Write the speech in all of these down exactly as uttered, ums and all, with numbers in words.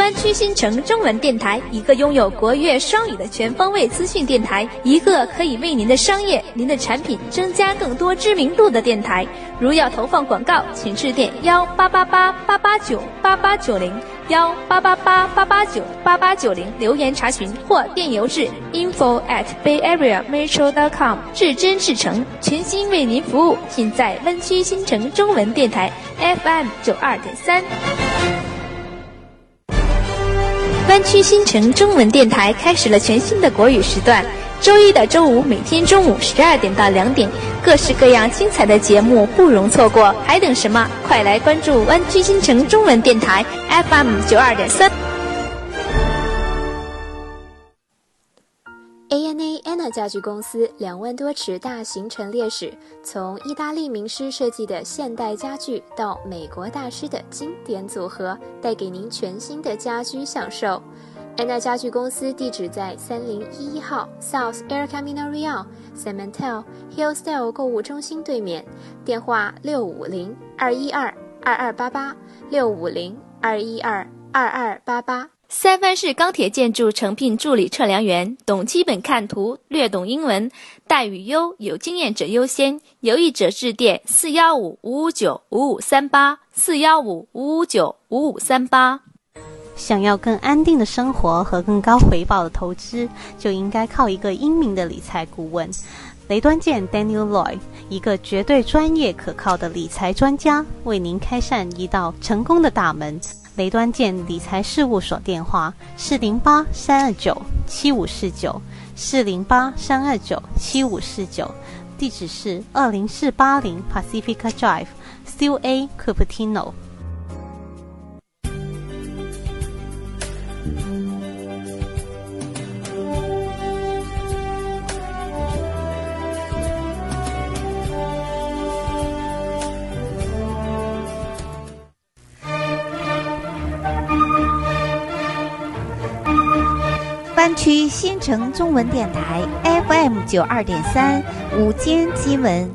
湾区新城中文电台，一个拥有国粤双语的全方位资讯电台，一个可以为您的商业、您的产品增加更多知名度的电台。如要投放广告，请致电幺八八八八八九八八九零幺八八八八八九八八九零留言查询，或电邮至 info at bayareametro dot com， 至真至诚，全心为您服务，尽在湾区新城中文电台 F M 九二点三。湾区新城中文电台开始了全新的国语时段，周一到周五每天中午十二点到两点，各式各样精彩的节目不容错过，还等什么？快来关注湾区新城中文电台 F M 九二点三。 A N A Anna 家具公司两万多尺大型陈列室，从意大利名师设计的现代家具到美国大师的经典组合，带给您全新的家居享受。Anna 家具公司地址在三零一一号 South El Camino Real San Mateo Hillsdale 购物中心对面，电话六五零二一二二二八八六五零二一二二二八八。 三藩市钢铁建筑诚聘助理测量员，懂基本看图，略懂英文，待遇优，有经验者优先，有意者致电四一五五五九五五三八四一五五五九五五三八。 想要更安定的生活和更高回报的投资，就应该靠一个英明的理财顾问。雷端健 Daniel Loy， 一个绝对专业可靠的理财专家，为您开善一道成功的大门。雷端健理财事务所电话四零八三二九七五四九四零八三二九七五四九，地址是二零四八零 Pacifica Drive C A Cupertino。 湾区新城中文电台 F M 九二点三午间新闻。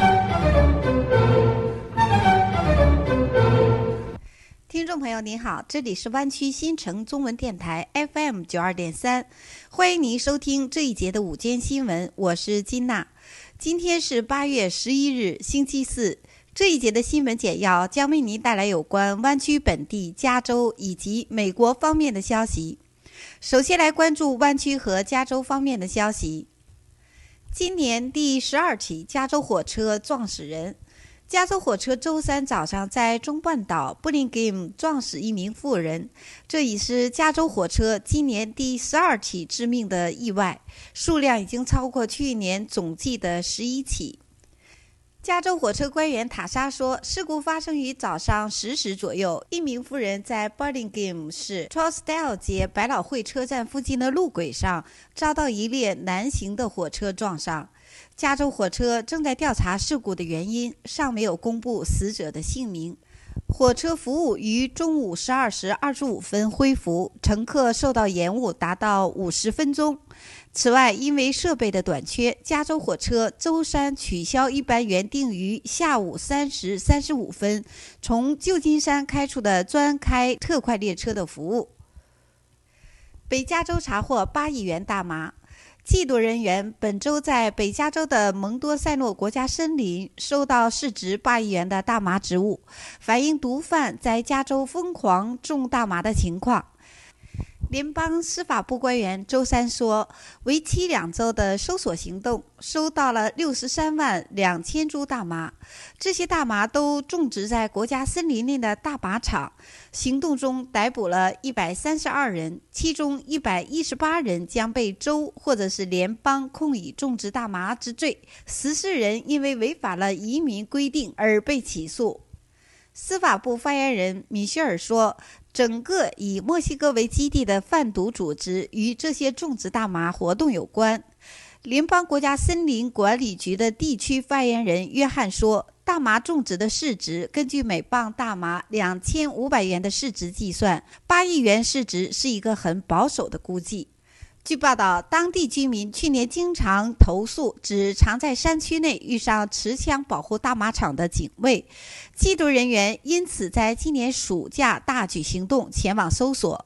听众朋友您好，这里是湾区新城中文电台 F M 九二点三，欢迎您收听这一节的午间新闻，我是金娜。今天是八月十一日，星期四。这一节的新闻简要将为您带来有关湾区本地、加州以及美国方面的消息。首先来关注湾区和加州方面的消息。今年第十二起加州火车撞死人。加州火车周三早上在中半岛布林根撞死一名妇人，这已是加州火车今年第十二起致命的意外，数量已经超过去年总计的十一起。加州火车官员塔莎说，事故发生于早上十时左右，一名妇人在 Burlingame 市 Trousdale 街百老汇车站附近的路轨上遭到一列南行的火车撞上。加州火车正在调查事故的原因，尚没有公布死者的姓名。火车服务于中午十二时二十五分恢复，乘客受到延误达到五十分钟。此外，因为设备的短缺，加州火车周三取消一班原定于下午三时三十五分从旧金山开出的专开特快列车的服务。北加州查获八亿元大麻。缉毒人员本周在北加州的蒙多塞诺国家森林收到市值八亿元的大麻植物，反映毒贩在加州疯狂种大麻的情况。联邦司法部官员周三说，为期两周的搜索行动收到了六十三万两千株大麻，这些大麻都种植在国家森林内的大麻场。行动中逮捕了一百三十二人，其中一百一十八人将被州或者是联邦控以种植大麻之罪，十四人因为违反了移民规定而被起诉。司法部发言人米歇尔说，整个以墨西哥为基地的贩毒组织与这些种植大麻活动有关。联邦国家森林管理局的地区发言人约翰说，大麻种植的市值根据每磅大麻两千五百元的市值计算，八亿元市值是一个很保守的估计。据报道，当地居民去年经常投诉只常在山区内遇上持枪保护大麻场的警卫，缉毒人员因此在今年暑假大举行动前往搜索。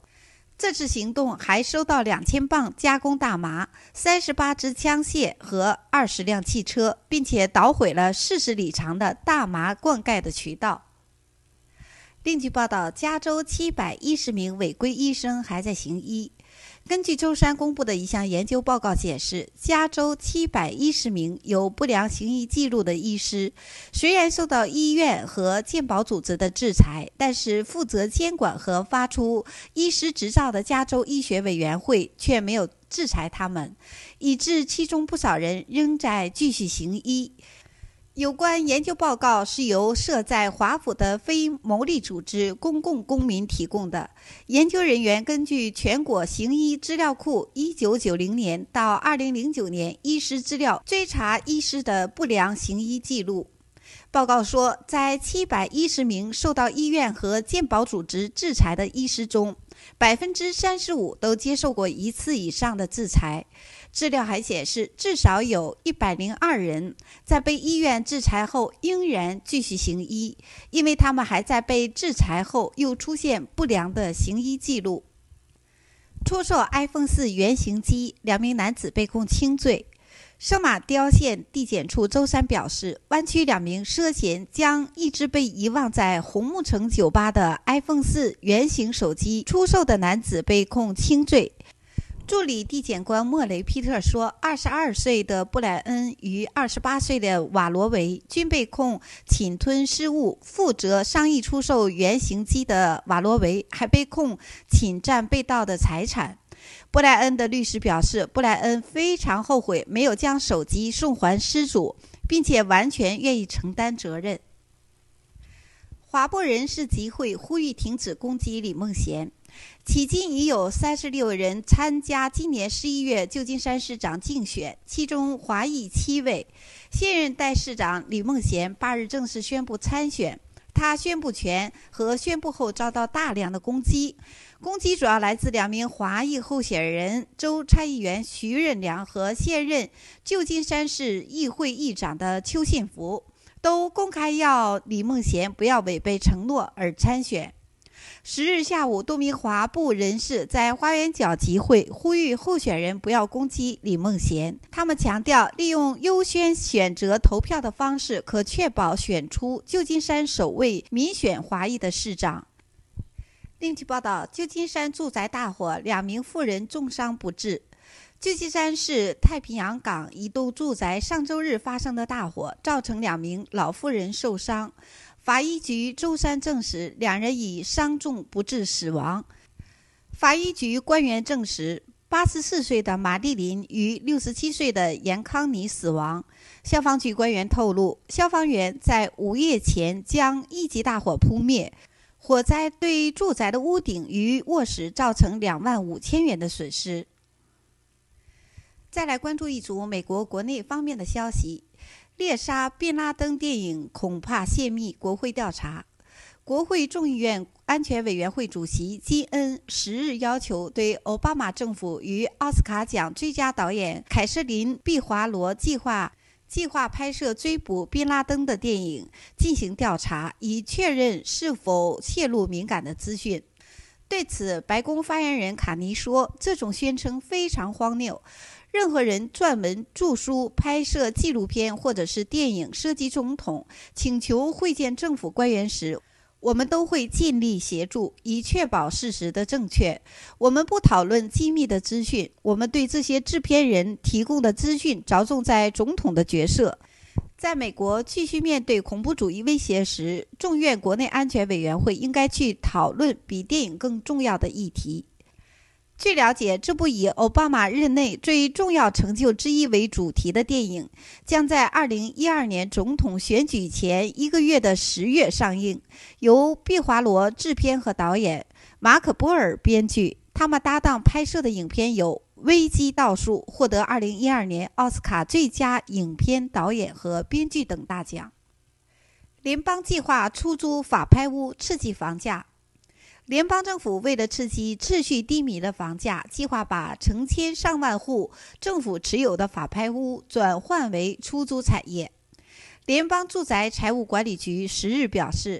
这次行动还收到两千磅加工大麻、三十八支枪械和二十辆汽车，并且捣毁了四十里长的大麻灌溉的渠道。另据报道，加州七百一十名违规医生还在行医。根据周三公布的一项研究报告显示，加州七百一十名有不良行医记录的医师，虽然受到医院和健保组织的制裁，但是负责监管和发出医师执照的加州医学委员会却没有制裁他们，以致其中不少人仍在继续行医。有关研究报告是由设在华府的非牟利组织公共公民提供的。研究人员根据全国行医资料库一九九零年到二零零九年医师资料追查医师的不良行医记录。报告说，在七百一十名受到医院和健保组织制裁的医师中， 百分之三十五 都接受过一次以上的制裁。资料还显示，至少有一百零二人在被医院制裁后仍然继续行医，因为他们还在被制裁后又出现不良的行医记录。出售 iPhone 四 原型机，两名男子被控轻罪。圣马刁县地检处周三表示，湾区两名涉嫌将一只被遗忘在红木城酒吧的 iPhone 四 原型手机出售的男子被控轻罪。助理地检官莫雷皮特说，二十二岁的布莱恩与二十八岁的瓦罗维均被控侵吞失物，负责商议出售原型机的瓦罗维还被控侵占被盗的财产。布莱恩的律师表示，布莱恩非常后悔没有将手机送还失主，并且完全愿意承担责任。华埠人士集会呼吁停止攻击李梦贤。迄今已有三十六人参加今年十一月旧金山市长竞选，其中华裔七位。现任代市长李梦贤八日正式宣布参选。他宣布前和宣布后遭到大量的攻击，攻击主要来自两名华裔候选人，州参议员徐任良和现任旧金山市议会议长的邱信福，都公开要李梦贤不要违背承诺而参选。十日下午，多名华埠人士在花园角集会，呼吁候选人不要攻击李梦贤。他们强调，利用优先选择投票的方式，可确保选出旧金山首位民选华裔的市长。另据报道，旧金山住宅大火，两名妇人重伤不治。旧金山市太平洋港一栋住宅上周日发生的大火，造成两名老妇人受伤。法医局周三证实，两人已伤重不治死亡。法医局官员证实，八十四岁的马丽琳与六十七岁的严康妮死亡。消防局官员透露，消防员在午夜前将一级大火扑灭。火灾对住宅的屋顶与卧室造成两万五千元的损失。再来关注一组美国国内方面的消息。猎杀宾拉登电影恐怕泄密国会调查。国会众议院安全委员会主席基恩十日要求对奥巴马政府与奥斯卡奖最佳导演凯瑟琳·毕华罗计划计划拍摄追捕宾拉登的电影进行调查，以确认是否泄露敏感的资讯。对此，白宫发言人卡尼说，这种宣称非常荒谬。任何人撰文著书、拍摄纪录片或者是电影涉及总统，请求会见政府官员时，我们都会尽力协助，以确保事实的正确。我们不讨论机密的资讯，我们对这些制片人提供的资讯着重在总统的角色。在美国继续面对恐怖主义威胁时，众院国内安全委员会应该去讨论比电影更重要的议题。据了解，这部以奥巴马任内最重要成就之一为主题的电影将在二零一二年总统选举前一个月的十月上映，由毕华罗制片和导演，马可波尔编剧。他们搭档拍摄的影片有《危机倒数》，获得二零一二年奥斯卡最佳影片导演和编剧等大奖。联邦计划出租法拍屋，刺激房价。联邦政府为了刺激持续低迷的房价，计划把成千上万户政府持有的法拍屋转换为出租产业。联邦住宅财务管理局十日表示，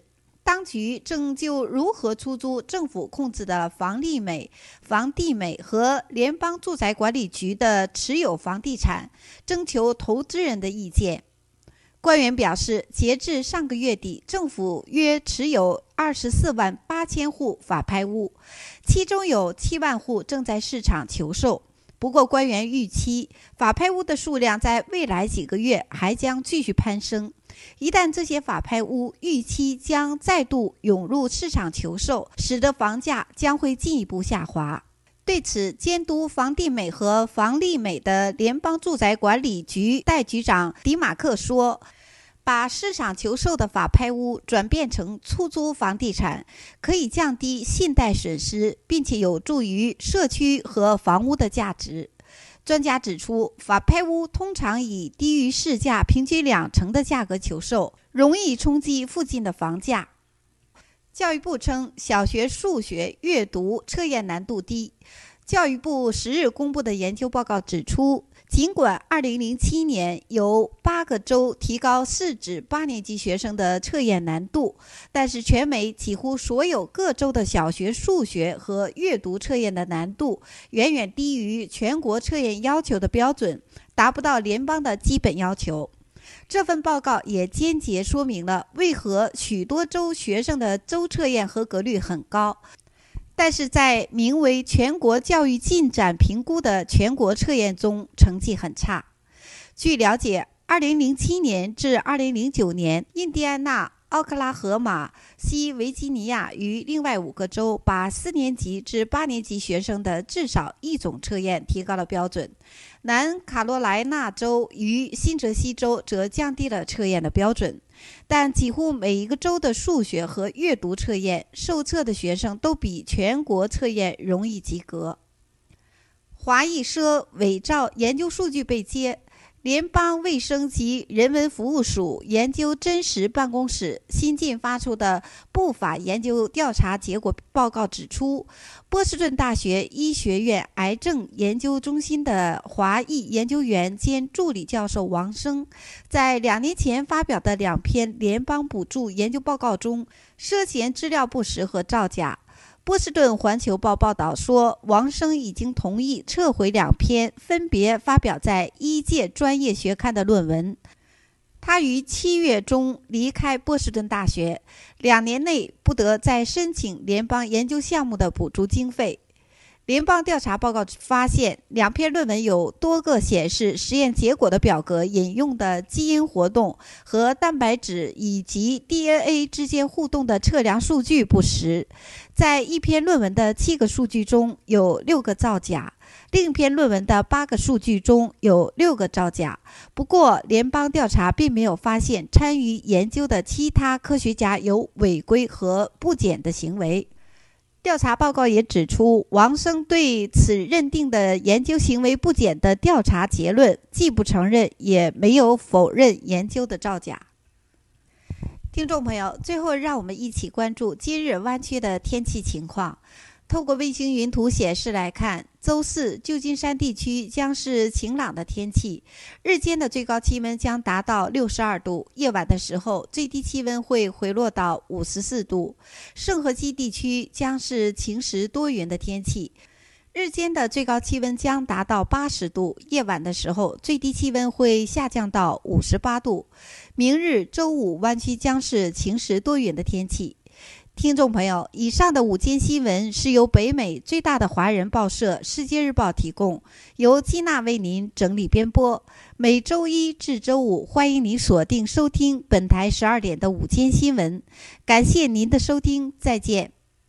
当局正就如何出租政府控制的房利美、房地美和联邦住宅管理局的持有房地产征求投资人的意见。官员表示，截至上个月底，政府约持有二十四万八千户法拍屋，其中有七万户正在市场求售。不过，官员预期法拍屋的数量在未来几个月还将继续攀升。一旦这些法拍屋预期将再度涌入市场求售，使得房价将会进一步下滑。对此，监督房地美和房利美的联邦住宅管理局代局长迪马克说，把市场求售的法拍屋转变成出租房地产，可以降低信贷损失，并且有助于社区和房屋的价值。专家指出，法拍屋通常以低于市价平均两成的价格求售，容易冲击附近的房价。教育部称，小学数学阅读测验难度低。教育部十日公布的研究报告指出，尽管二零零七年由八个州提高四至八年级学生的测验难度，但是全美几乎所有各州的小学数学和阅读测验的难度远远低于全国测验要求的标准，达不到联邦的基本要求。这份报告也间接说明了为何许多州学生的州测验合格率很高，但是在名为全国教育进展评估的全国测验中成绩很差。据了解，二零零七年至二零零九年，印第安纳、奥克拉荷马、西维吉尼亚与另外五个州把四年级至八年级学生的至少一种测验提高了标准。南卡罗来纳州与新泽西州则降低了测验的标准，但几乎每一个州的数学和阅读测验受测的学生都比全国测验容易及格。华裔奢伪造研究数据被揭，联邦卫生及人文服务署研究真实办公室新近发出的不法研究调查结果报告指出，波士顿大学医学院癌症研究中心的华裔研究员兼助理教授王生，在两年前发表的两篇联邦补助研究报告中涉嫌资料不实和造假。波士顿环球报报道说，王生已经同意撤回两篇分别发表在医界专业学刊的论文。他于七月中离开波士顿大学，两年内不得再申请联邦研究项目的补助经费。联邦调查报告发现，两篇论文有多个显示实验结果的表格引用的基因活动和蛋白质以及 D N A 之间互动的测量数据不实。在一篇论文的七个数据中有六个造假，另一篇论文的八个数据中有六个造假。不过，联邦调查并没有发现参与研究的其他科学家有违规和不检的行为。调查报告也指出，王生对此认定的研究行为不检的调查结论既不承认也没有否认研究的造假。听众朋友，最后让我们一起关注今日湾区的天气情况。透过卫星云图显示来看，周四旧金山地区将是晴朗的天气，日间的最高气温将达到六十二度，夜晚的时候最低气温会回落到五十四度。圣荷西地区将是晴时多云的天气，日间的最高气温将达到八十度，夜晚的时候最低气温会下降到五十八度。明日周五湾区将是晴时多云的天气。听众朋友，以上的午间新闻是由北美最大的华人报社《世界日报》提供，由基娜为您整理编播。每周一至周五，欢迎您锁定收听本台十二点的午间新闻。感谢您的收听，再见。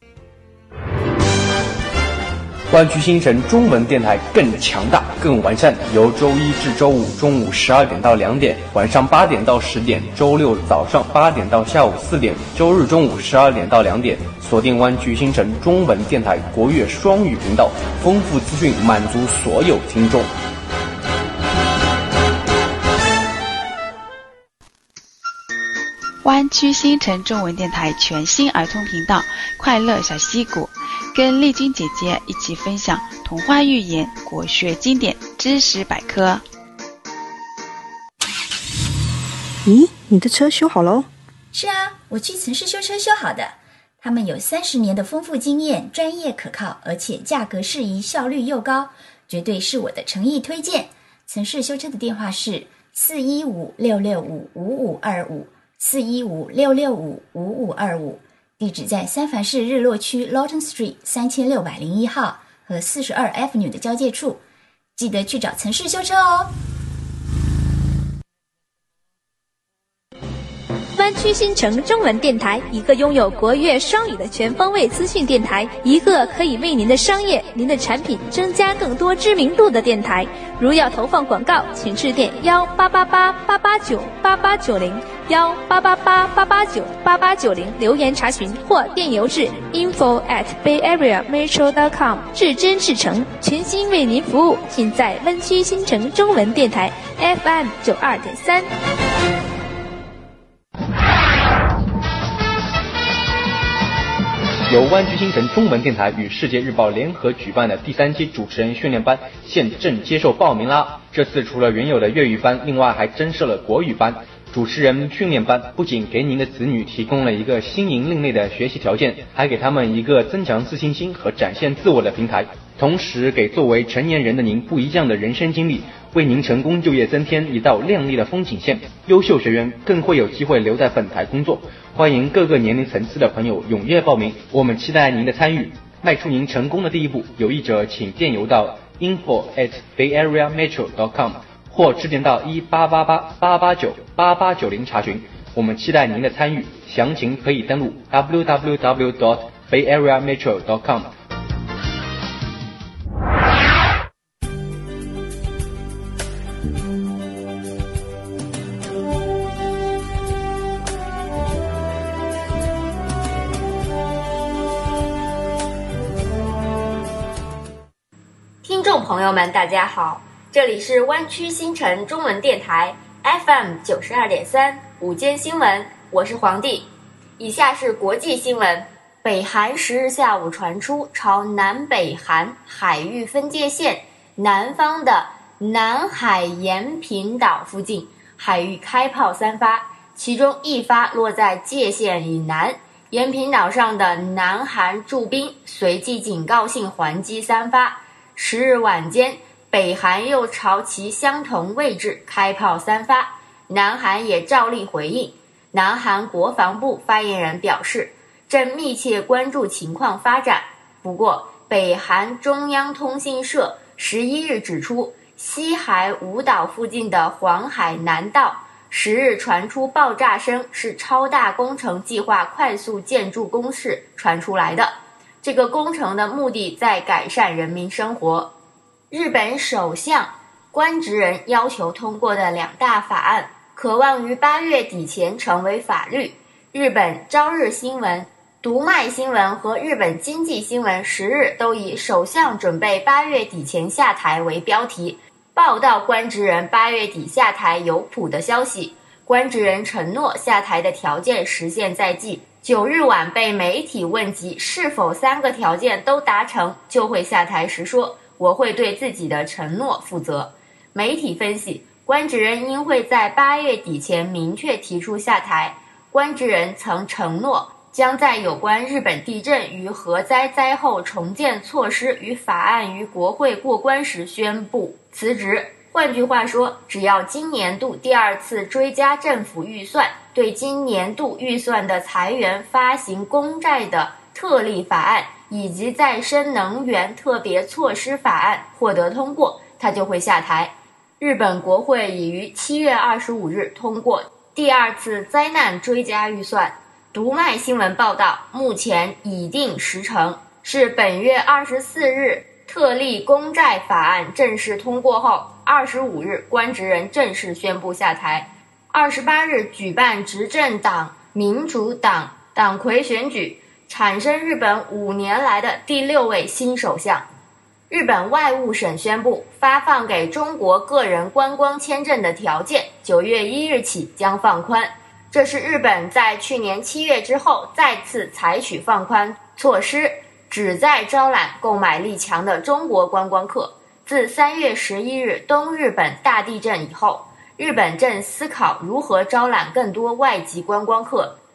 湾区新城中文电台更强大、更完善，由周一至周五中午十二点到两点，晚上八点到十点，周六早上八点到下午四点，周日中午十二点到两点，锁定湾区新城中文电台国乐双语频道，丰富资讯满足所有听众。 湾区新城中文电台全新儿童频道快乐小溪谷，跟丽君姐姐一起分享童话寓言、国学经典、知识百科。 咦，你的车修好喽？ 是啊，我去城市修车修好的，他们有三十年的丰富经验，专业可靠，而且价格适宜，效率又高，绝对是我的诚意推荐。城市修车的电话是四一五六六五五五二五，四一五六六五五五二五，地址在三藩市日落区 Lawton Street 三千六百零一号和四十二 Avenue 的交界处，记得去找城市修车哦。 湾区新城中文电台，一个拥有国粤双语的全方位资讯电台，一个可以为您的商业、您的产品增加更多知名度的电台。如要投放广告，请致电幺八八八八八九八八九零幺八八八八八九八八九零留言查询，或电邮至 info at bayareametro dot com， 至真至诚，全心为您服务，尽在湾区新城中文电台 F M 九二点三。 由湾区新城中文电台与世界日报联合举办的第三期主持人训练班现正接受报名啦！这次除了原有的粤语班，另外还增设了国语班。主持人训练班不仅给您的子女提供了一个新颖另类的学习条件，还给他们一个增强自信心和展现自我的平台，同时给作为成年人的您不一样的人生经历，为您成功就业增添一道亮丽的风景线。优秀学员更会有机会留在本台工作。欢迎各个年龄层次的朋友踊跃报名，我们期待您的参与，迈出您成功的第一步。有意者请电邮到 info at bayareametro dot com 或致电到一八八八八八九八八九零查询。我们期待您的参与，详情可以登录 w w w dot bayareametro dot com。 听众朋友们大家好，这里是湾区新城中文电台 F M 九十二点三午间新闻，我是黄帝。以下是国际新闻。北韩十日下午传出朝南北韩海域分界线南方的南海延坪岛附近海域开炮三发，其中一发落在界线以南。延坪岛上的南韩驻兵随即警告性还击三发。十日晚间，北韩又朝其相同位置开炮三发，南韩也照例回应。南韩国防部发言人表示，正密切关注情况发展。不过，北韩中央通信社十一日指出，西海五岛附近的黄海南道十日传出爆炸声，是超大工程计划快速建筑工事传出来的。这个工程的目的在改善人民生活。日本首相官职人要求通过的两大法案，可望于八月底前成为法律。日本朝日新闻、读卖新闻和日本经济新闻十日都以首相准备八月底前下台为标题，报道官职人八月底下台有谱的消息。官职人承诺下台的条件实现在即。九日晚被媒体问及是否三个条件都达成就会下台时说，我会对自己的承诺负责。媒体分析，官职人应会在八月底前明确提出下台。官职人曾承诺将在有关日本地震与核灾灾后重建措施与法案于国会过关时宣布辞职。换句话说，只要今年度第二次追加政府预算，对今年度预算的裁员发行公债的特例法案以及再生能源特别措施法案获得通过，他就会下台。日本国会已于七月二十五日通过第二次灾难追加预算。读卖新闻报道，目前已定时程是本月二十四日特例公债法案正式通过后，二十五日官职人正式宣布下台。二十八日举办执政党民主党党魁选举，产生日本五年来的第六位新首相。日本外务省宣布，发放给中国个人观光签证的条件九月一日起将放宽。这是日本在去年七月之后再次采取放宽措施，旨在招揽购买力强的中国观光客。自三月十一日东日本大地震以后，日本正思考如何招揽更多外籍观光客。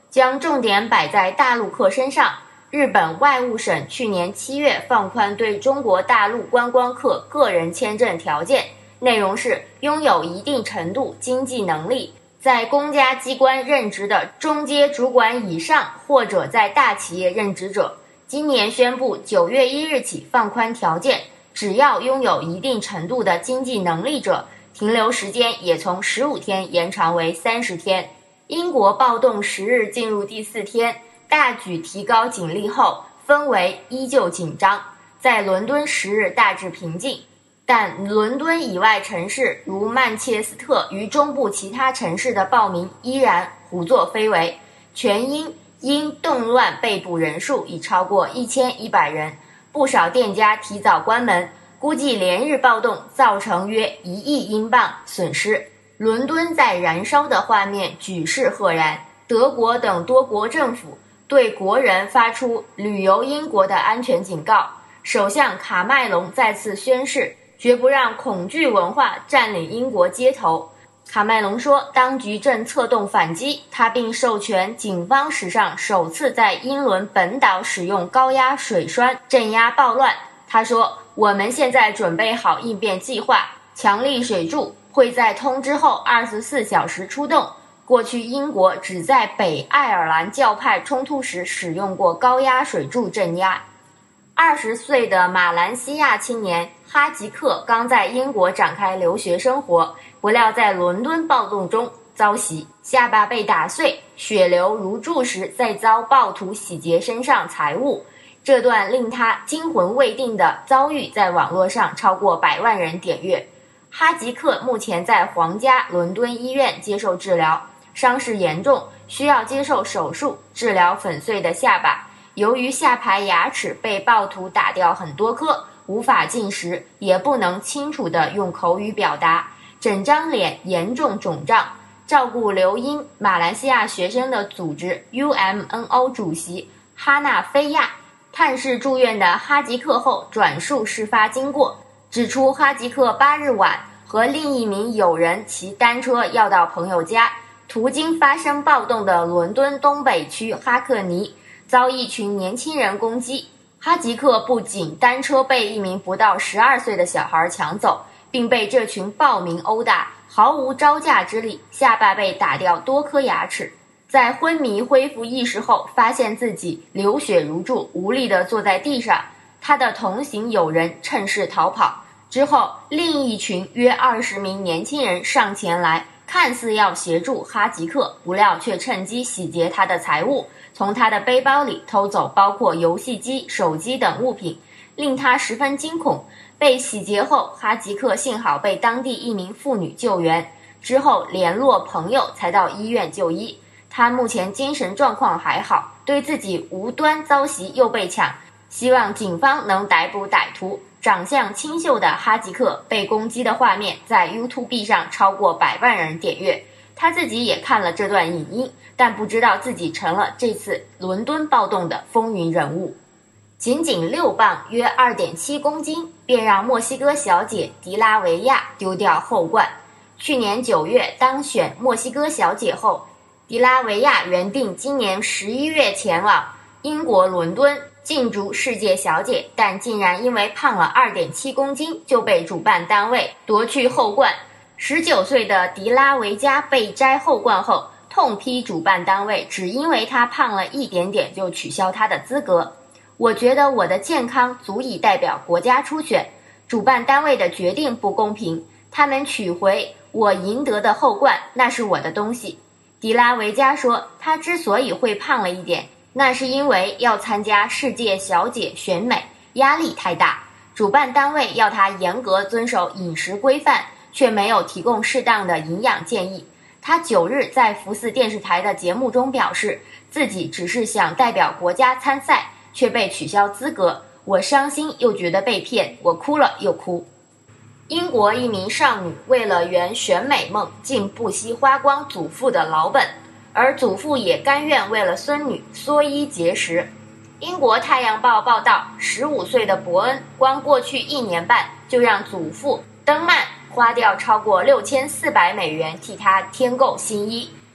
将重点摆在大陆客身上。日本外务省去年七月放宽对中国大陆观光客个人签证条件，内容是拥有一定程度经济能力，在公家机关任职的中阶主管以上，或者在大企业任职者。今年宣布九月一日起放宽条件，只要拥有一定程度的经济能力者，停留时间也从十五天延长为三十天。英国暴动十日进入第四天，大举提高警力后，氛围依旧紧张。在伦敦十日大致平静，但伦敦以外城市如曼彻斯特与中部其他城市的暴民依然胡作非为，全英因动乱被捕人数已超过一千一百人，不少店家提早关门，估计连日暴动造成约一亿英镑损失。伦敦在燃烧的画面举世赫然，德国等多国政府对国人发出旅游英国的安全警告。首相卡麦隆再次宣誓，绝不让恐惧文化占领英国街头。卡麦隆说，当局正策动反击，他并授权警方史上首次在英伦本岛使用高压水栓镇压暴乱。他说，我们现在准备好应变计划，强力水柱会在通知后二十四小时出动。过去英国只在北爱尔兰教派冲突时使用过高压水柱镇压。二十岁的马来西亚青年哈吉克刚在英国展开留学生活，不料在伦敦暴动中遭袭，下巴被打碎，血流如注时，再遭暴徒洗劫身上财物。这段令他惊魂未定的遭遇在网络上超过百万人点阅。哈吉克目前在皇家伦敦医院接受治疗，伤势严重，需要接受手术治疗粉碎的下巴。由于下排牙齿被暴徒打掉很多颗，无法进食，也不能清楚地用口语表达，整张脸严重肿胀。照顾留英马来西亚学生的组织 U M N O 主席哈纳菲亚探视住院的哈吉克后，转述事发经过，指出哈吉克八日晚和另一名友人骑单车要到朋友家，途经发生暴动的伦敦东北区哈克尼，遭一群年轻人攻击。哈吉克不仅单车被一名不到十二岁的小孩抢走，并被这群暴民殴打，毫无招架之力，下巴被打掉多颗牙齿。在昏迷恢复意识后，发现自己流血如注，无力地坐在地上。他的同行友人趁势逃跑。之后，另一群约二十名年轻人上前来，看似要协助哈吉克，不料却趁机洗劫他的财物，从他的背包里偷走包括游戏机、手机等物品，令他十分惊恐。被洗劫后，哈吉克幸好被当地一名妇女救援，之后联络朋友才到医院就医。他目前精神状况还好，对自己无端遭袭又被抢，希望警方能逮捕歹徒。长相清秀的哈吉克被攻击的画面在 YouTube 上超过百万人点阅，他自己也看了这段影音，但不知道自己成了这次伦敦暴动的风云人物。仅仅六磅约 二点七公斤便让墨西哥小姐迪拉维亚丢掉后冠。去年九月当选墨西哥小姐后，迪拉维亚原定今年十一月前往英国伦敦竞逐世界小姐，但竟然因为胖了 二点七公斤就被主办单位夺去后冠。十九岁的迪拉维加被摘后冠后，痛批主办单位只因为她胖了一点点就取消她的资格。我觉得我的健康足以代表国家出选，主办单位的决定不公平，他们取回我赢得的后冠，那是我的东西。迪拉维加说，她之所以会胖了一点，那是因为要参加世界小姐选美，压力太大，主办单位要她严格遵守饮食规范，却没有提供适当的营养建议。她九日在福斯电视台的节目中表示，自己只是想代表国家参赛，却被取消资格。我伤心又觉得被骗，我哭了又哭。英国一名少女为了圆选美梦，竟不惜花光祖父的老本，而祖父也甘愿为了孙女缩衣节食。英国《太阳报》报道，十五岁的伯恩光过去一年半就让祖父登曼花掉超过六千四百美元替他添购新衣。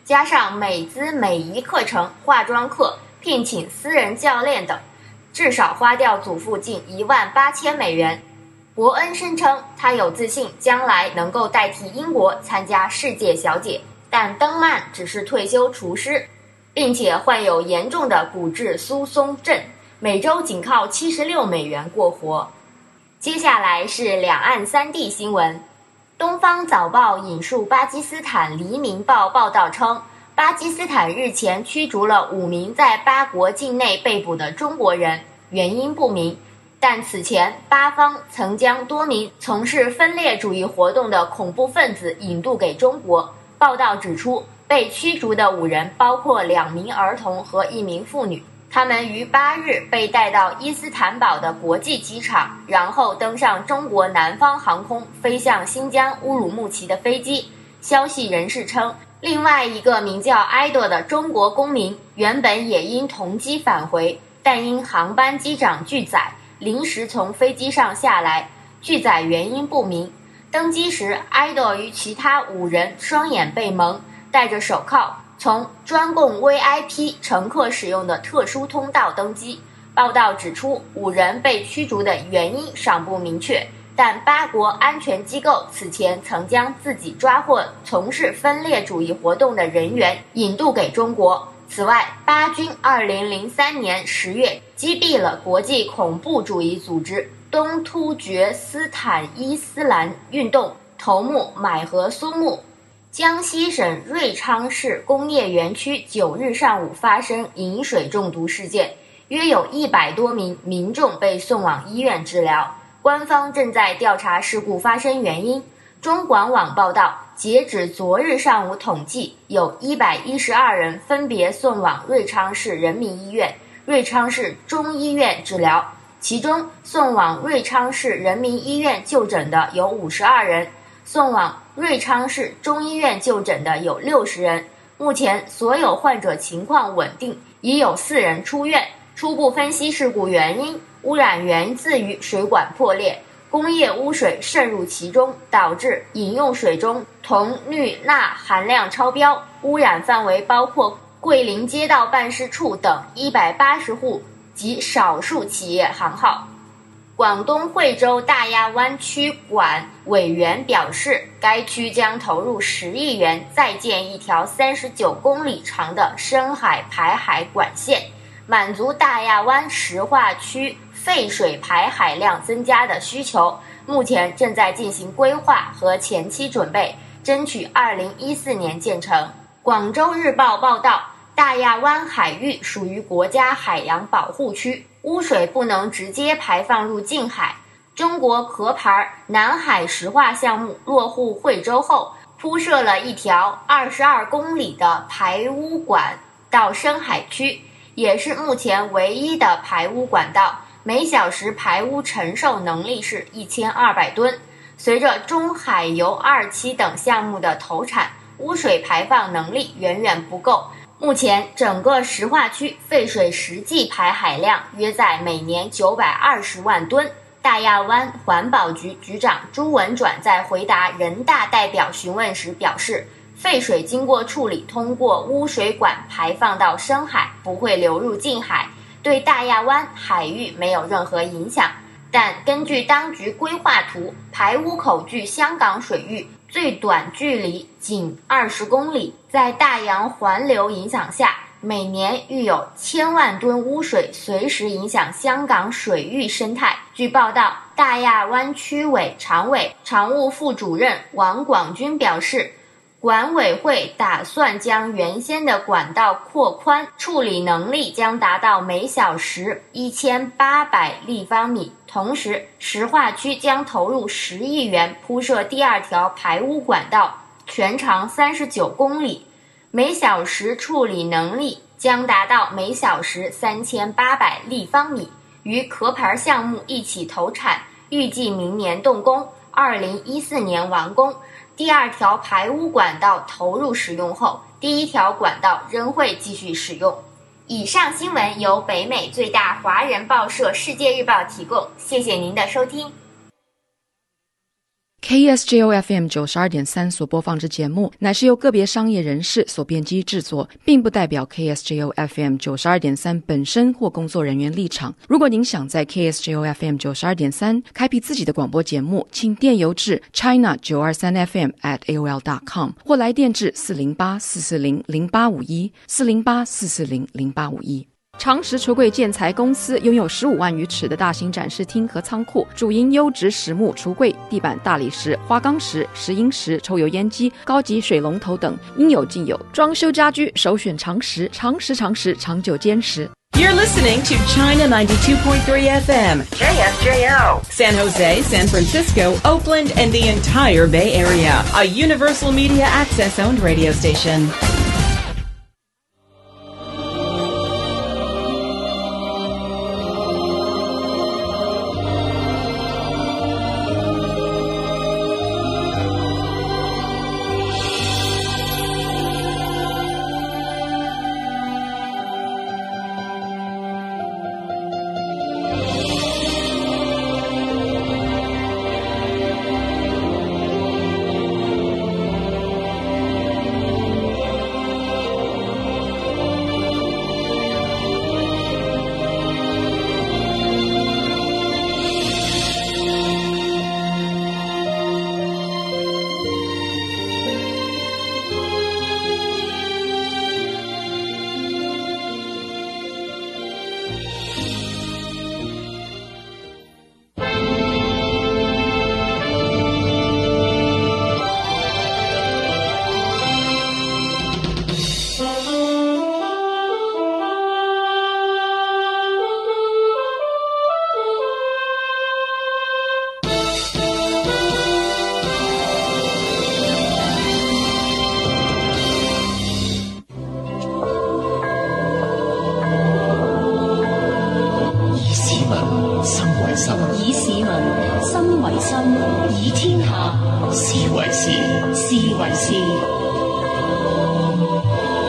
加上美姿美仪课程、化妆课、聘请私人教练等，至少花掉祖父近一万八千美元。伯恩声称，他有自信将来能够代替英国参加世界小姐，但登曼只是退休厨师，并且患有严重的骨质疏松症，每周仅靠七十六美元过活。接下来是两岸三地新闻。东方早报引述巴基斯坦黎明报报道称，巴基斯坦日前驱逐了五名在巴国境内被捕的中国人，原因不明。但此前巴方曾将多名从事分裂主义活动的恐怖分子引渡给中国。报道指出，被驱逐的五人包括两名儿童和一名妇女，他们于八日被带到伊斯坦堡的国际机场，然后登上中国南方航空飞向新疆乌鲁木齐的飞机。消息人士称，另外一个名叫埃多的中国公民原本也因同机返回，但因航班机长拒载，临时从飞机上下来，拒载原因不明。登机时，埃多与其他五人双眼被蒙，戴着手铐，从专供 V I P 乘客使用的特殊通道登机。报道指出，五人被驱逐的原因尚不明确，但巴国安全机构此前曾将自己抓获从事分裂主义活动的人员引渡给中国。此外，巴军二零零三年十月击毙了国际恐怖主义组织东突厥斯坦伊斯兰运动头目买和苏木。江西省瑞昌市工业园区九日上午发生饮水中毒事件，约有一百多名民众被送往医院治疗。官方正在调查事故发生原因。中广网报道，截止昨日上午统计，有一百一十二人分别送往瑞昌市人民医院、瑞昌市中医院治疗，其中送往瑞昌市人民医院就诊的有五十二人，送往瑞昌市中医院就诊的有六十人。目前所有患者情况稳定，已有四人出院。初步分析事故原因，污染源自于水管破裂，工业污水渗入其中，导致饮用水中铜氯钠含量超标，污染范围包括桂林街道办事处等一百八十户及少数企业行号。广东惠州大亚湾区管委员表示，该区将投入十亿元再建一条三十九公里长的深海排海管线，满足大亚湾石化区废水排海量增加的需求。目前正在进行规划和前期准备，争取二零一四年建成。广州日报报道，大亚湾海域属于国家海洋保护区，污水不能直接排放入近海。中国壳牌南海石化项目落户惠州后，铺设了一条二十二公里的排污管到深海区，也是目前唯一的排污管道，每小时排污承受能力是一千二百吨。随着中海油二期等项目的投产，污水排放能力远远不够。目前整个石化区废水实际排海量约在每年九百二十万吨。大亚湾环保局局长朱文转在回答人大代表询问时表示，废水经过处理，通过污水管排放到深海，不会流入近海，对大亚湾海域没有任何影响。但根据当局规划图，排污口距香港水域，最短距离仅二十公里，在大洋环流影响下，每年预有千万吨污水随时影响香港水域生态。据报道，大亚湾区委常委、常务副主任王广军表示，管委会打算将原先的管道扩宽，处理能力将达到每小时一千八百立方米。同时，石化区将投入十亿元铺设第二条排污管道，全长三十九公里，每小时处理能力将达到每小时三千八百立方米，与壳牌项目一起投产，预计明年动工，二零一四年完工。第二条排污管道投入使用后，第一条管道仍会继续使用。以上新闻由北美最大华人报社《世界日报》提供，谢谢您的收听。 K S J O F M 九十二点三 所播放之节目乃是由个别商业人士所编辑制作，并不代表 K S J O F M 九十二点三 本身或工作人员立场。如果您想在 K S J O F M 九十二点三 开辟自己的广播节目，请电邮至 china 九二三 f m at a o l dot com 或来电至四零八四四零零八五一 四零八四四零零八五一。长实橱柜建材公司拥有十五万余尺的大型展示厅和仓库，主营优质实木橱柜、地板大理石、花岗石、石英石、抽油烟机、高级水龙头等，应有尽有。装修家居首选长实，长实长实，长久坚持。 You're listening to China ninety-two point three F M, K S J O, San Jose, San Francisco, Oakland, and the entire Bay Area, a Universal Media Access-owned radio station.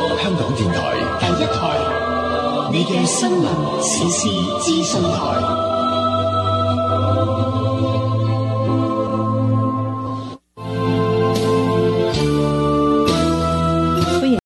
香港電台第一台，你嘅新聞時事資訊台。